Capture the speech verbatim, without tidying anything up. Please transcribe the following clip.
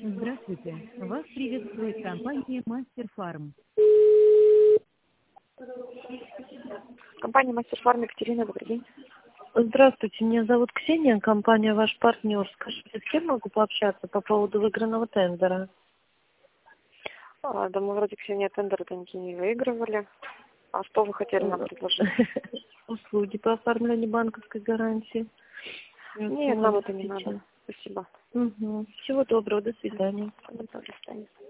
Здравствуйте. Вас приветствует компания Мастер Фарм. Компания Мастер Фарм, Екатерина, добрый день. Здравствуйте, меня зовут Ксения, компания «Ваш партнер». Скажите, с кем могу пообщаться по поводу выигранного тендера? А, да, мы вроде, Ксения, тендеры никакие не выигрывали. А что вы хотели нам предложить? Услуги по оформлению банковской гарантии. Нет, нам это не надо. Спасибо. Угу. Всего доброго, до свидания. До свидания.